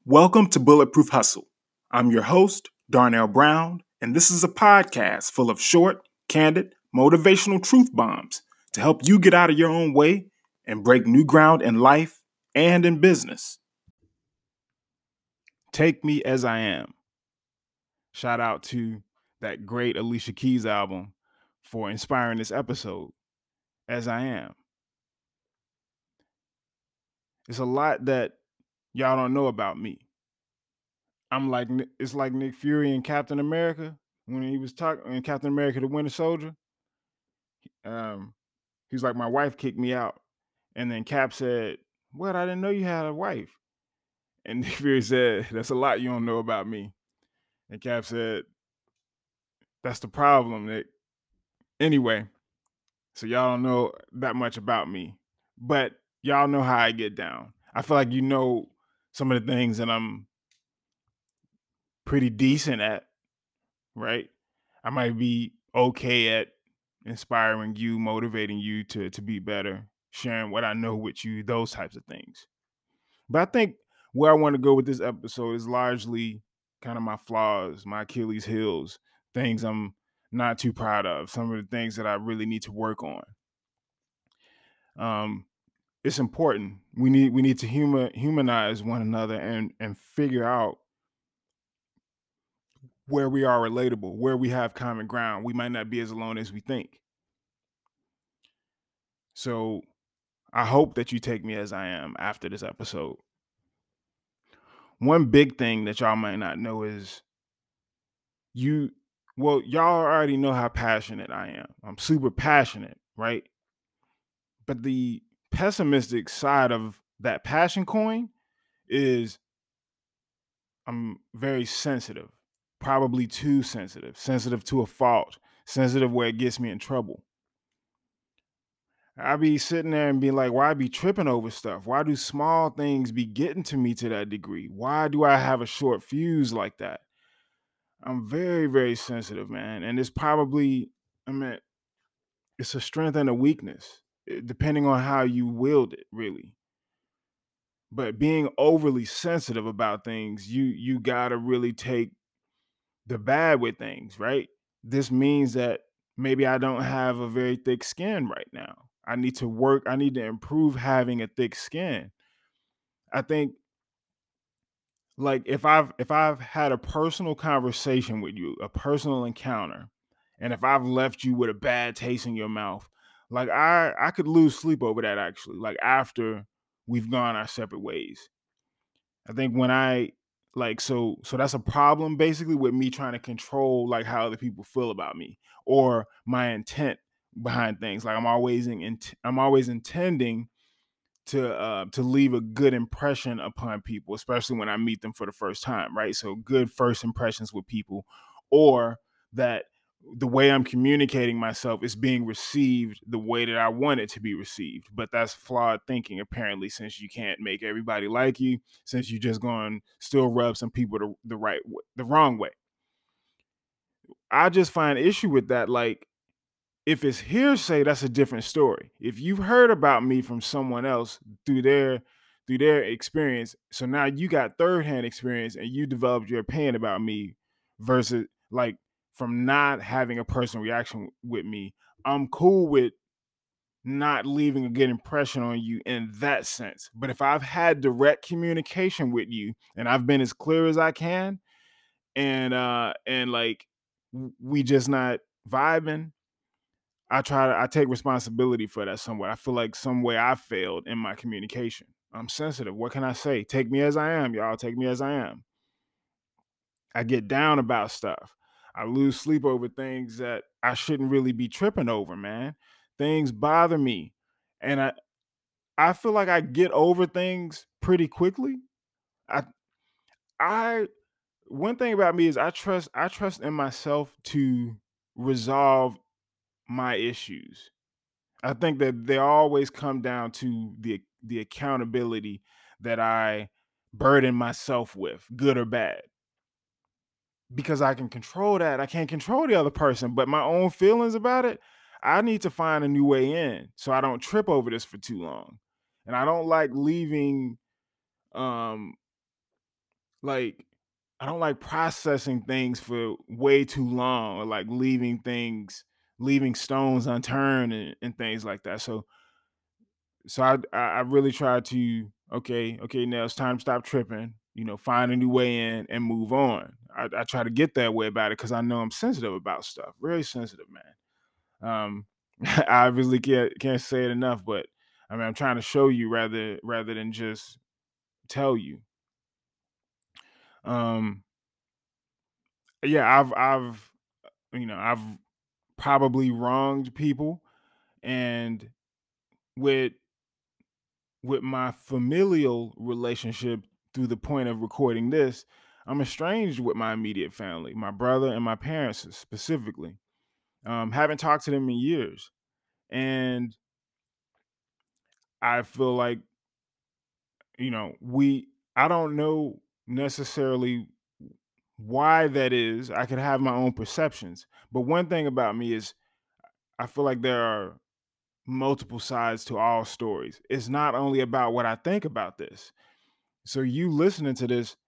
Welcome to Bulletproof Hustle. I'm your host, Darnell Brown, and this is a podcast full of short, candid, motivational truth bombs to help you get out of your own way and break new ground in life and in business. Take Me As I Am. Shout out to that great Alicia Keys album for inspiring this episode, As I Am. It's a lot that y'all don't know about me. It's like Nick Fury in Captain America when he was talking in Captain America: The Winter Soldier. Um, he was like, my wife kicked me out, and then Cap said, "What? I didn't know you had a wife." And Nick Fury said, "That's a lot you don't know about me." And Cap said, "That's the problem, Nick." Anyway, so y'all don't know that much about me, but y'all know how I get down. I feel like you know some of the things that I'm pretty decent at, right? I might be okay at inspiring you, motivating you to be better, sharing what I know with you, those types of things. But I think where I want to go with this episode is largely kind of my flaws, my Achilles heels, things I'm not too proud of, some of the things that I really need to work on. It's important. We need to humanize one another and figure out where we are relatable, where we have common ground. We might not be as alone as we think. So I hope that you take me as I am after this episode. One big thing that y'all might not know is y'all already know how passionate I am. I'm super passionate, right? But the pessimistic side of that passion coin is I'm very sensitive, probably too sensitive to a fault, sensitive where it gets me in trouble. I be sitting there and be like, why I be tripping over stuff? Why do small things be getting to me to that degree? Why do I have a short fuse like that? I'm very, very sensitive, man. And it's probably, it's a strength and a weakness, depending on how you wield it, really. But being overly sensitive about things, you gotta really take the bad with things, right? This means that maybe I don't have a very thick skin right now. I need to improve having a thick skin. I think like if I've had a personal conversation with you, a personal encounter, and if I've left you with a bad taste in your mouth, like I could lose sleep over that actually, like after we've gone our separate ways. I think when I like so that's a problem basically with me trying to control like how other people feel about me or my intent behind things. Like I'm always intending to leave a good impression upon people, especially when I meet them for the first time, right? So good first impressions with people, or that the way I'm communicating myself is being received the way that I want it to be received. But that's flawed thinking, apparently, since you can't make everybody like you, since you just going to still rub some people the wrong way. I just find issue with that. Like, if it's hearsay, that's a different story. If you've heard about me from someone else through their experience, so now you got third hand experience and you developed your opinion about me versus like from not having a personal reaction with me, I'm cool with not leaving a good impression on you in that sense. But if I've had direct communication with you and I've been as clear as I can and like we just not vibing, I take responsibility for that somewhat. I feel like some way I failed in my communication. I'm sensitive. What can I say? Take me as I am, y'all. Take me as I am. I get down about stuff. I lose sleep over things that I shouldn't really be tripping over, man. Things bother me. And I feel like I get over things pretty quickly. I I One thing about me is I trust in myself to resolve my issues. I think that they always come down to the accountability that I burden myself with, good or bad. Because I can control that. I can't control the other person, but my own feelings about it, I need to find a new way in so I don't trip over this for too long. And I don't like leaving um like I don't like processing things for way too long, or like leaving stones unturned, and things like that. So I really try to, okay, now it's time to stop tripping, find a new way in and move on. I try to get that way about it because I know I'm sensitive about stuff, very sensitive, man. I really can't say it enough, but I mean, I'm trying to show you rather than just tell you. Um, yeah, I've probably wronged people, and with my familial relationship, through the point of recording this, I'm estranged with my immediate family, my brother and my parents specifically. Haven't talked to them in years, and I feel like, we I don't know necessarily why that is. I could have my own perceptions, but one thing about me is I feel like there are multiple sides to all stories. It's not only about what I think about this. So you listening to this,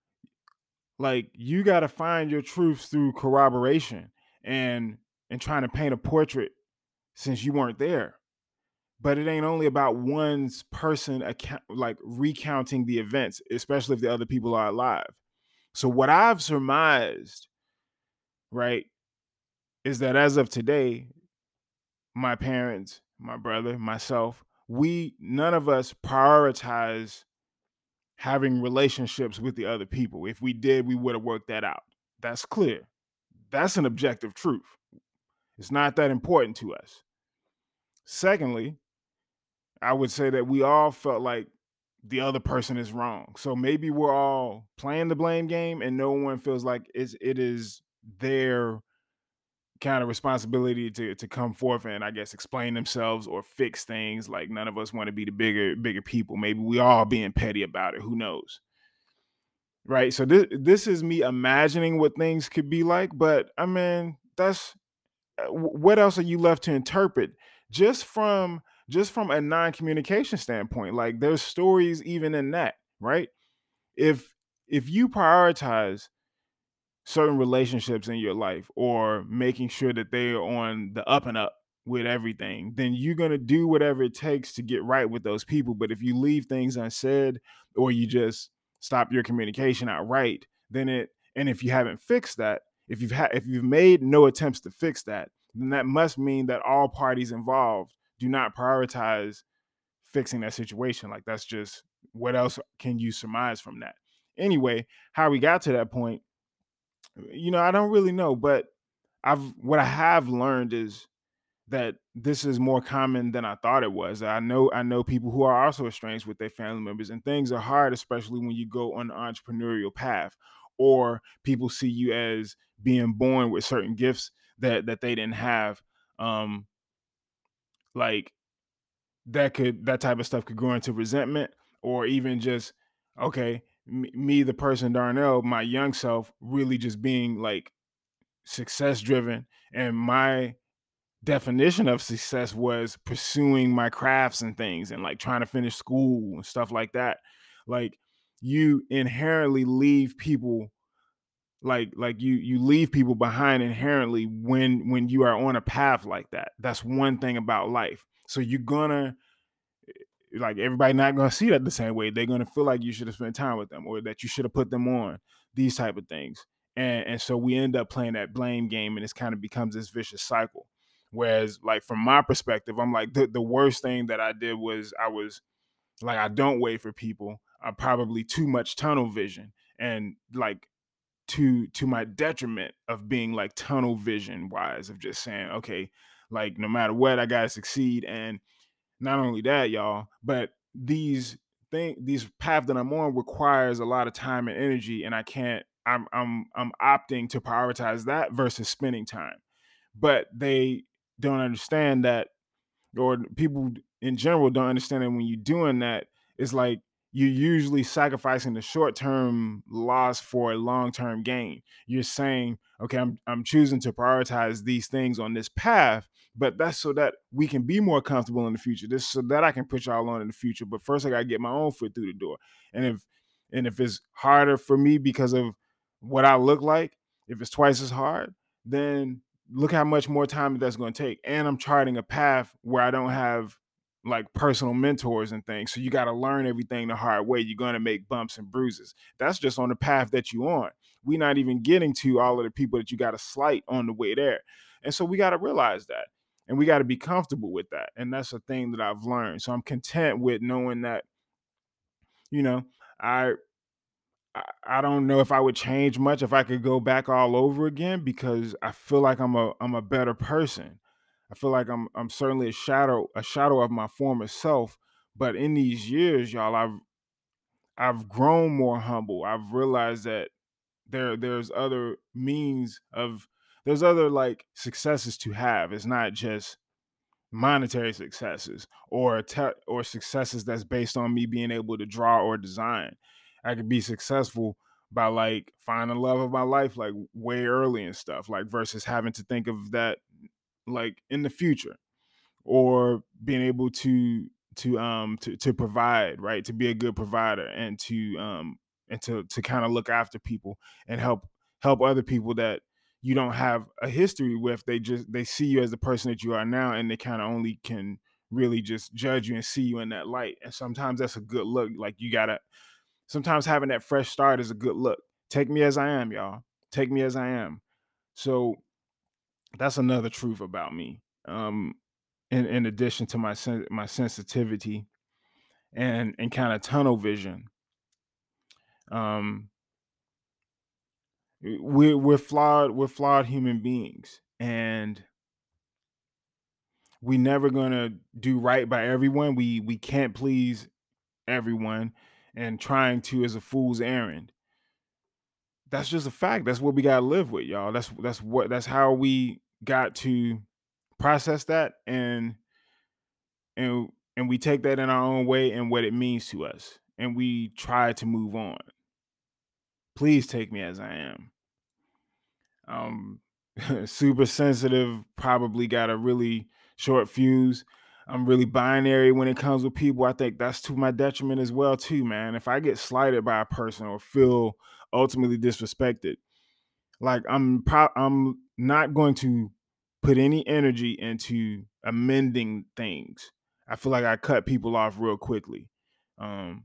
like, you got to find your truths through corroboration, and trying to paint a portrait since you weren't there. But it ain't only about one's person like recounting the events, especially if the other people are alive. So what I've surmised, right, is that as of today, my parents, my brother, myself, we none of us prioritize having relationships with the other people. If we did, we would have worked that out. That's clear. That's an objective truth. It's not that important to us. Secondly, I would say that we all felt like the other person is wrong. So maybe we're all playing the blame game, and no one feels like it is their kind of responsibility to come forth and, I guess, explain themselves or fix things. Like, none of us want to be the bigger people. Maybe we all being petty about it. Who knows? Right. So this is me imagining what things could be like, but I mean, that's what else are you left to interpret, just from a non-communication standpoint? Like, there's stories even in that, right? if if you prioritize certain relationships in your life, or making sure that they are on the up and up with everything, then you're going to do whatever it takes to get right with those people. But if you leave things unsaid, or you just stop your communication outright, then it and if you haven't fixed that, if you've made no attempts to fix that, then that must mean that all parties involved do not prioritize fixing that situation. Like, that's just, what else can you surmise from that? Anyway, how we got to that point, I don't really know, but what I have learned is that this is more common than I thought it was. I know people who are also estranged with their family members, and things are hard, especially when you go on the entrepreneurial path, or people see you as being born with certain gifts that they didn't have. Um, like, that type of stuff could grow into resentment, or even just, okay, me, the person Darnell, my young self, really just being like success driven, and my definition of success was pursuing my crafts and things, and like trying to finish school and stuff like that. Like, you inherently leave people, you leave people behind inherently when you are on a path like that. That's one thing about life. So you're gonna, like, everybody not gonna see that the same way. They're gonna feel like you should have spent time with them, or that you should have put them on, these type of things. And so we end up playing that blame game, and it's kind of becomes this vicious cycle. Whereas, like, from my perspective, I'm like, the worst thing that I did was, I was like, I don't wait for people. I probably too much tunnel vision, and like, to my detriment of being like tunnel vision wise, of just saying, okay, like, no matter what, I gotta succeed. And not only that, y'all, but these path that I'm on requires a lot of time and energy, and I can't. I'm opting to prioritize that versus spending time. But they don't understand that, or people in general don't understand that when you're doing that, it's like you're usually sacrificing the short-term loss for a long-term gain. You're saying, okay, I'm choosing to prioritize these things on this path, but that's so that we can be more comfortable in the future. This so that I can put y'all on in the future. But first, I gotta get my own foot through the door. And And if it's harder for me because of what I look like, if it's twice as hard, then look how much more time that's going to take. And I'm charting a path where I don't have like personal mentors and things. So you got to learn everything the hard way. You're going to make bumps and bruises. That's just on the path that you're on. We're not even getting to all of the people that you got to slight on the way there. And so we got to realize that. And we got to be comfortable with that. And that's a thing that I've learned. So I'm content with knowing that, you know, I I don't know if I would change much if I could go back all over again, because I feel like I'm a better person. I feel like I'm certainly a shadow of my former self. But in these years, y'all, I've grown more humble. I've realized that there's other means of there's other like successes to have. It's not just monetary successes or successes that's based on me being able to draw or design. I could be successful by like finding love of my life like way early and stuff, like versus having to think of that like in the future, or being able to provide, right, to be a good provider and to kind of look after people and help other people that you don't have a history with. They see you as the person that you are now, and they kind of only can really just judge you and see you in that light. And sometimes that's a good look. Like you gotta sometimes having that fresh start is a good look. Take me as I am, y'all. Take me as I am. So that's another truth about me. In addition to my sensitivity and kind of tunnel vision, um, we're flawed human beings, and we never gonna do right by everyone. We can't please everyone, and trying to is a fool's errand. That's just a fact. That's what we gotta live with, y'all. That's how we got to process that, and we take that in our own way and what it means to us, and we try to move on. Please take me as I am. um Super sensitive, probably got a really short fuse. I'm really binary when it comes with people. I think that's to my detriment as well too, man. If I get slighted by a person or feel ultimately disrespected, like I'm not going to put any energy into amending things. I feel like I cut people off real quickly, um,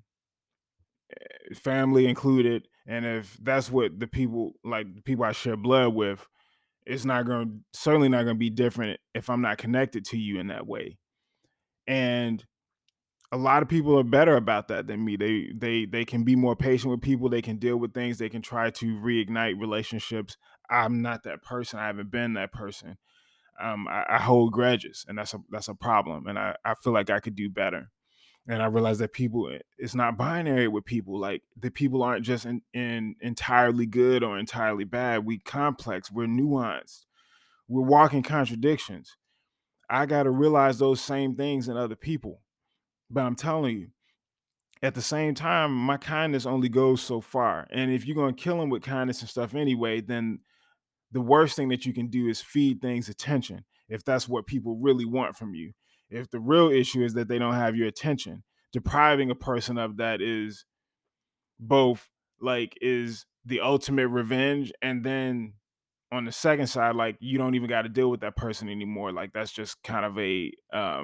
family included. And if that's what the people I share blood with, it's not going certainly not going to be different if I'm not connected to you in that way. And a lot of people are better about that than me. They can be more patient with people. They can deal with things. They can try to reignite relationships. I'm not that person. I haven't been that person. I hold grudges, and that's a problem. And I feel like I could do better. And I realize that it's not binary with people. Like the people aren't just in entirely good or entirely bad. We complex. We're nuanced. We're walking contradictions. I got to realize those same things in other people. But I'm telling you, at the same time, my kindness only goes so far. And if you're going to kill them with kindness and stuff anyway, then the worst thing that you can do is feed things attention, if that's what people really want from you. If the real issue is that they don't have your attention, depriving a person of that is both like is the ultimate revenge, and then on the second side, like you don't even got to deal with that person anymore. Like that's just kind of a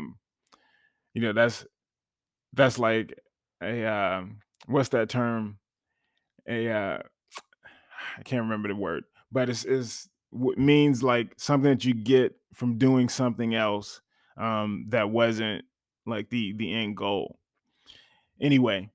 you know, that's like a what's that term? A I can't remember the word, but it's what means like something that you get from doing something else that wasn't like the end goal. Anyway,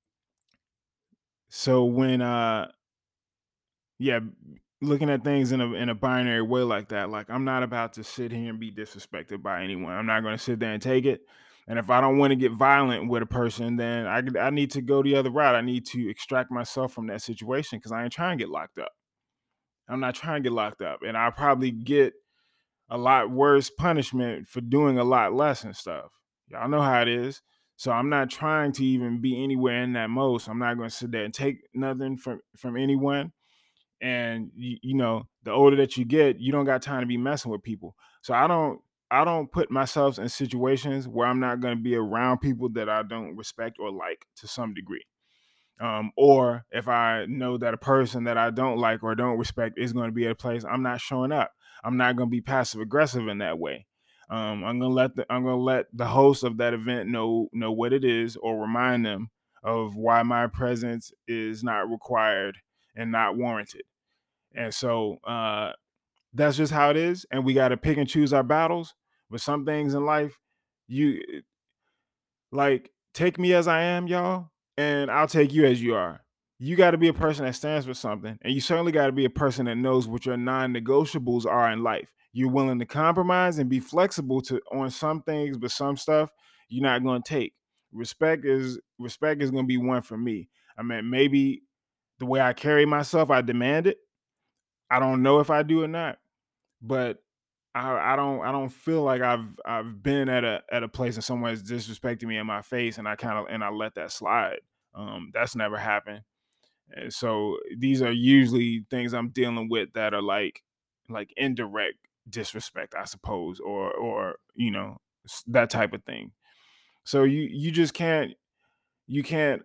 so when yeah, looking at things in a binary way like that, like I'm not about to sit here and be disrespected by anyone. I'm not going to sit there and take it. And if I don't want to get violent with a person, then I need to go the other route. I need to extract myself from that situation because I ain't trying to get locked up. I'm not trying to get locked up, and I'll probably get a lot worse punishment for doing a lot less and stuff. Y'all know how it is. So I'm not trying to even be anywhere in that mode. So I'm not going to sit there and take nothing from anyone. And the older that you get, you don't got time to be messing with people. So I don't put myself in situations where I'm not going to be around people that I don't respect or like to some degree. Or if I know that a person that I don't like or don't respect is going to be at a place, I'm not showing up. I'm not going to be passive aggressive in that way. I'm gonna let the host of that event know what it is, or remind them of why my presence is not required and not warranted. And so that's just how it is. And we got to pick and choose our battles. But some things in life, you like, take me as I am, y'all, and I'll take you as you are. You got to be a person that stands for something, and you certainly got to be a person that knows what your non-negotiables are in life. You're willing to compromise and be flexible to on some things, but some stuff you're not going to take. Respect is going to be one for me. I mean, maybe the way I carry myself, I demand it. I don't know if I do or not, but I don't feel like I've been at a place and someone's disrespecting me in my face, and I let that slide. That's never happened. And so these are usually things I'm dealing with that are like indirect disrespect, I suppose, or that type of thing. So you just can't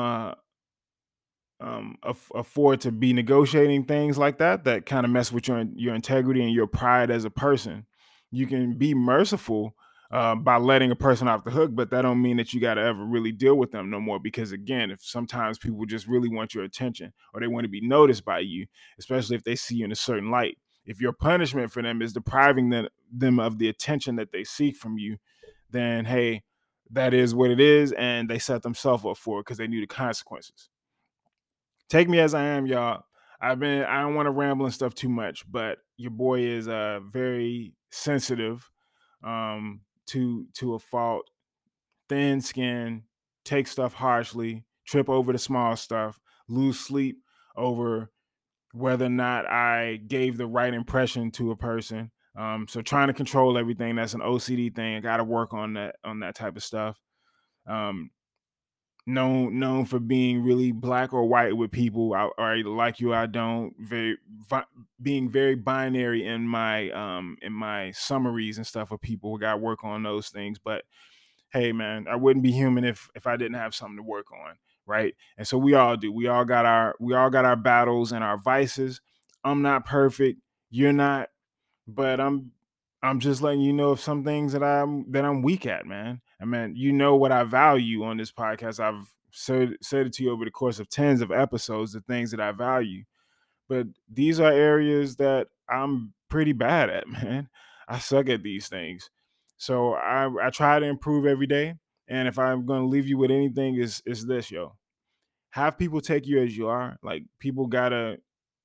afford to be negotiating things like that kind of mess with your integrity and your pride as a person. You can be merciful by letting a person off the hook, but that don't mean that you got to ever really deal with them no more. Because again, if sometimes people just really want your attention or they want to be noticed by you, especially if they see you in a certain light. If your punishment for them is depriving them of the attention that they seek from you, then hey, that is what it is, and they set themselves up for it because they knew the consequences. Take me as I am, y'all. I don't want to ramble and stuff too much, but your boy is very sensitive to a fault, thin skin, take stuff harshly, trip over the small stuff, lose sleep over whether or not I gave the right impression to a person. So trying to control everything, that's an OCD thing. I gotta work on that type of stuff. Um, known for being really black or white with people. I either like you or I don't. Being very binary in my summaries and stuff with people. We got to work on those things. But hey, man, I wouldn't be human if I didn't have something to work on, right? And so we all do. We all got our battles and our vices. I'm not perfect. You're not, but I'm just letting you know of some things that I'm weak at, man. I mean, you know what I value on this podcast. I've said it to you over the course of tens of episodes, the things that I value. But these are areas that I'm pretty bad at, man. I suck at these things. So I try to improve every day. And if I'm gonna leave you with anything, is this, yo. Have people take you as you are. Like, people gotta,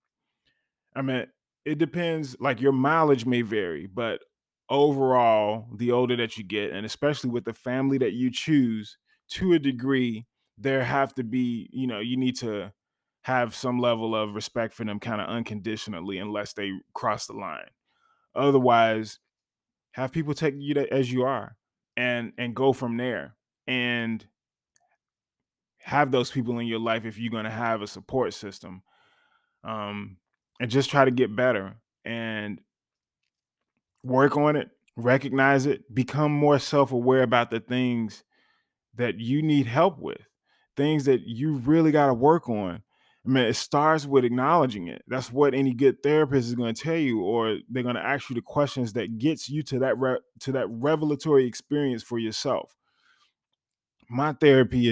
I mean, it depends. Like, your mileage may vary, but overall, the older that you get, and especially with the family that you choose, to a degree, there have to be, you need to have some level of respect for them kind of unconditionally, unless they cross the line. Otherwise, have people take you as you are, and go from there, and have those people in your life if you're going to have a support system, um, and just try to get better and work on it, recognize it, become more self-aware about the things that you need help with, things that you really got to work on. I mean, it starts with acknowledging it. That's what any good therapist is going to tell you, or they're going to ask you the questions that gets you to that revelatory experience for yourself. My therapy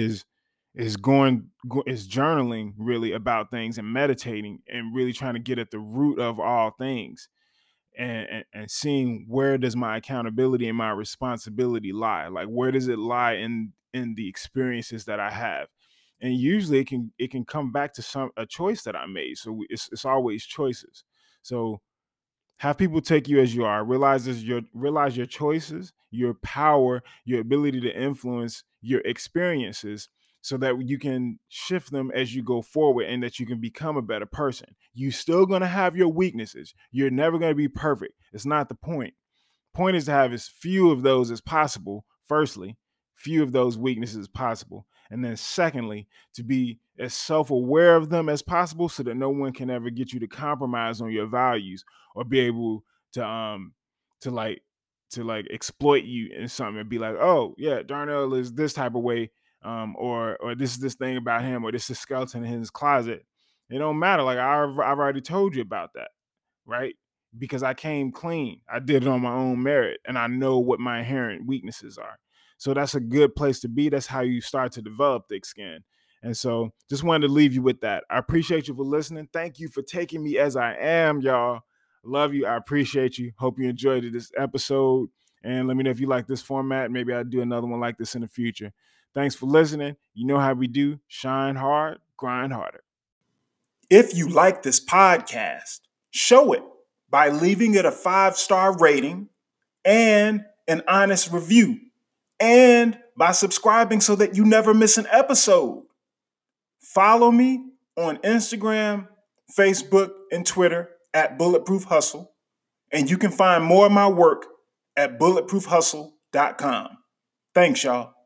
is journaling really about things, and meditating, and really trying to get at the root of all things, and seeing where does my accountability and my responsibility lie. Like, where does it lie in the experiences that I have. And usually it can come back to a choice that I made. So it's always choices. So have people take you as you are. Realize your choices, your power, your ability to influence your experiences, so that you can shift them as you go forward, and that you can become a better person. You still gonna have your weaknesses. You're never gonna be perfect. It's not the point. Point is to have as few of those as possible, firstly, few of those weaknesses as possible. And then secondly, to be as self-aware of them as possible, so that no one can ever get you to compromise on your values, or be able to to like to like exploit you in something, and be like, oh yeah, Darnell is this type of way. or this is this thing about him, or this is skeleton in his closet. It don't matter. Like I've already told you about that, right? Because I came clean. I did it on my own merit, and I know what my inherent weaknesses are. So that's a good place to be. That's how you start to develop thick skin. And so just wanted to leave you with that. I appreciate you for listening. Thank you for taking me as I am, y'all. Love you. I appreciate you. Hope you enjoyed this episode. And let me know if you like this format. Maybe I'll do another one like this in the future. Thanks for listening. You know how we do. Shine hard, grind harder. If you like this podcast, show it by leaving it a 5-star rating and an honest review, and by subscribing so that you never miss an episode. Follow me on Instagram, Facebook, and Twitter at Bulletproof Hustle, and you can find more of my work at bulletproofhustle.com. Thanks, y'all.